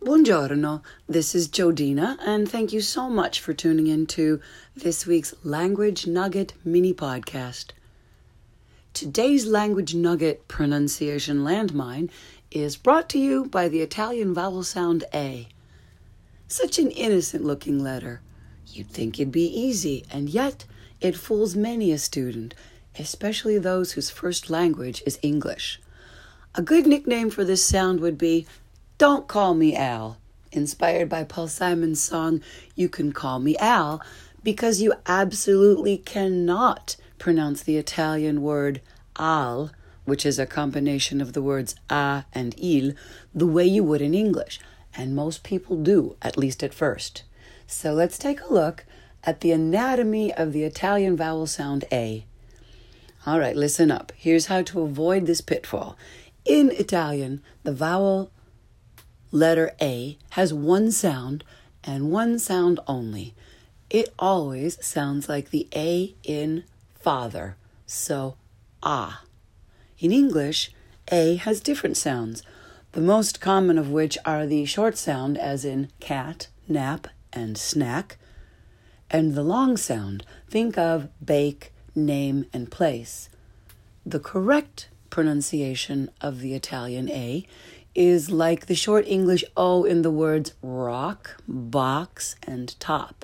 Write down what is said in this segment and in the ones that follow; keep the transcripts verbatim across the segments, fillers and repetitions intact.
Buongiorno, this is Jodina, and thank you so much for tuning in to this week's Language Nugget mini podcast. Today's Language Nugget pronunciation landmine is brought to you by the Italian vowel sound A. Such an innocent-looking letter. You'd think it'd be easy, and yet it fools many a student, especially those whose first language is English. A good nickname for this sound would be Don't Call Me Al, inspired by Paul Simon's song, You Can Call Me Al, because you absolutely cannot pronounce the Italian word al, which is a combination of the words a and il, the way you would in English, and most people do, at least at first. So let's take a look at the anatomy of the Italian vowel sound A. All right, listen up. Here's how to avoid this pitfall. In Italian, the vowel letter A has one sound and one sound only. It always sounds like the A in father, so ah. In English, A has different sounds, the most common of which are the short sound as in cat, nap, and snack, and the long sound, think of bake, name, and place. The correct pronunciation of the Italian A is like the short English O in the words rock, box, and top.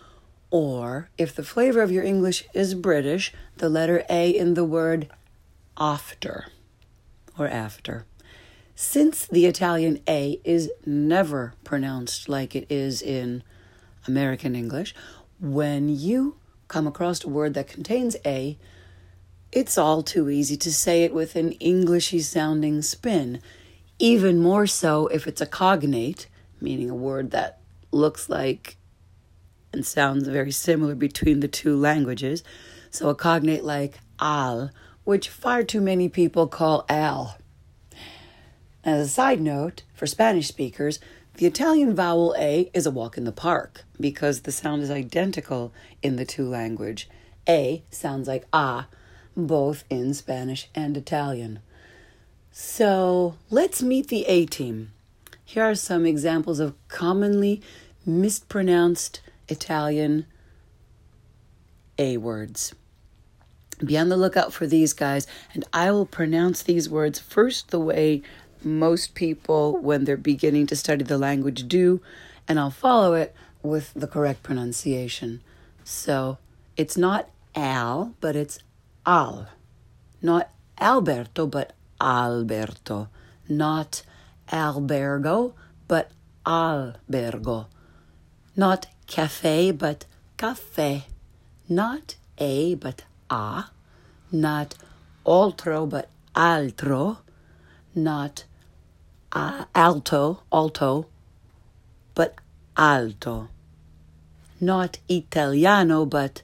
Or, if the flavor of your English is British, the letter A in the word after or after. Since the Italian A is never pronounced like it is in American English, when you come across a word that contains A, it's all too easy to say it with an Englishy sounding spin. Even more so if it's a cognate, meaning a word that looks like and sounds very similar between the two languages. So a cognate like al, which far too many people call al. As a side note, for Spanish speakers, the Italian vowel A is a walk in the park because the sound is identical in the two languages. A sounds like ah, both in Spanish and Italian. So let's meet the A team. Here are some examples of commonly mispronounced Italian A words. Be on the lookout for these guys, and I will pronounce these words first the way most people, when they're beginning to study the language, do, and I'll follow it with the correct pronunciation. So it's not al, but it's al. Not Alberto, but Alberto. Not albergo, but albergo. Not cafe, but caffè. Not a, but a. Not altro, but altro. Not uh, alto, alto, but alto. Not italiano, but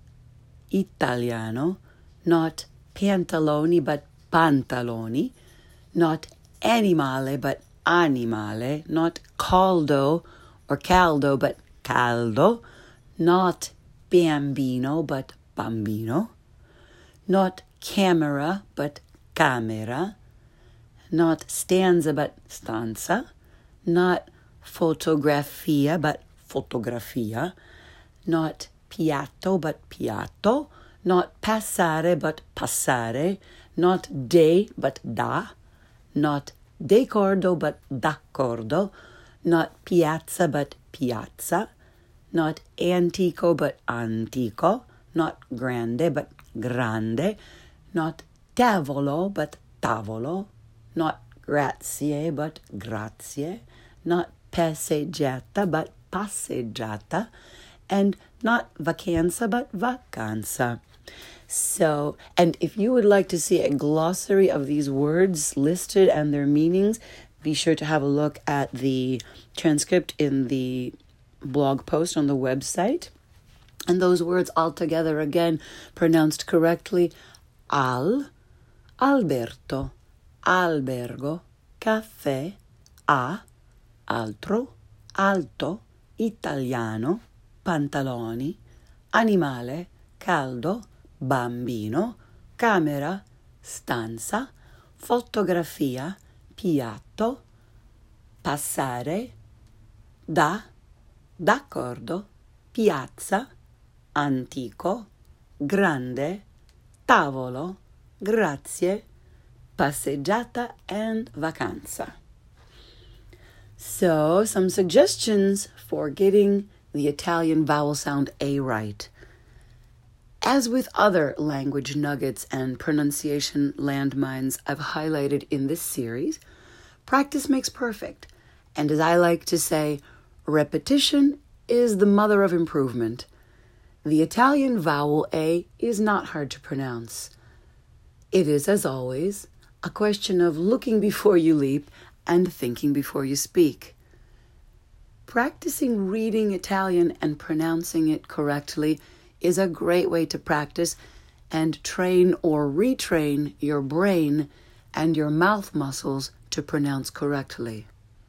italiano. Not pantaloni, but pantaloni. Not animale, but animale. Not caldo or caldo, but caldo. Not bambino, but bambino. Not camera, but camera. Not stanza, but stanza. Not fotografia, but fotografia. Not piatto, but piatto. Not passare, but passare. Not de, but da. Not d'accordo, but d'accordo. Not piazza, but piazza. Not antico, but antico. Not grande, but grande. Not tavolo, but tavolo. Not grazie, but grazie. Not passeggiata, but passeggiata. And not vacanza, but vacanza. So, and if you would like to see a glossary of these words listed and their meanings, be sure to have a look at the transcript in the blog post on the website. And those words all together again pronounced correctly: al, alberto, albergo, caffè, a, altro, alto, italiano, pantaloni, animale, caldo, bambino, camera, stanza, fotografia, piatto, passare, da, d'accordo, piazza, antico, grande, tavolo, grazie, passeggiata, and vacanza. So, some suggestions for getting the Italian vowel sound A right. As with other language nuggets and pronunciation landmines I've highlighted in this series, practice makes perfect. And as I like to say, repetition is the mother of improvement. The Italian vowel A is not hard to pronounce. It is, as always, a question of looking before you leap and thinking before you speak. Practicing reading Italian and pronouncing it correctly is a great way to practice and train or retrain your brain and your mouth muscles to pronounce correctly.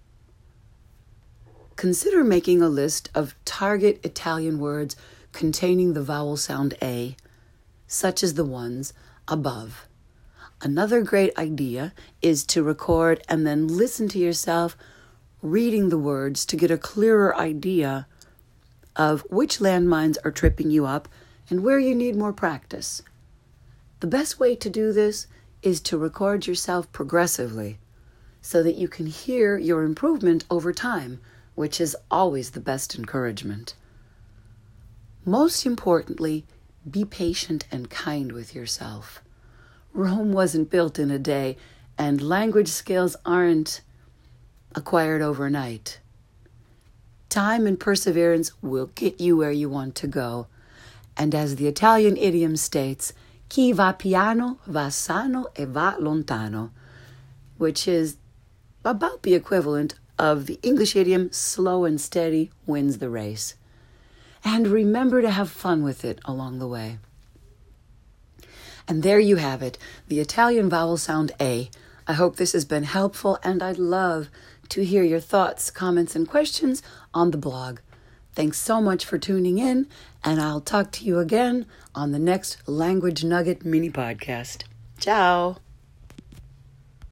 Consider making a list of target Italian words containing the vowel sound A, such as the ones above. Another great idea is to record and then listen to yourself reading the words to get a clearer idea of which landmines are tripping you up and where you need more practice. The best way to do this is to record yourself progressively so that you can hear your improvement over time, which is always the best encouragement. Most importantly, be patient and kind with yourself. Rome wasn't built in a day, and language skills aren't acquired overnight. Time and perseverance will get you where you want to go. And as the Italian idiom states, chi va piano va sano e va lontano, which is about the equivalent of the English idiom, slow and steady wins the race. And remember to have fun with it along the way. And there you have it, the Italian vowel sound A. I hope this has been helpful, and I'd love to hear your thoughts, comments, and questions on the blog. Thanks so much for tuning in, and I'll talk to you again on the next Language Nugget mini podcast. Ciao!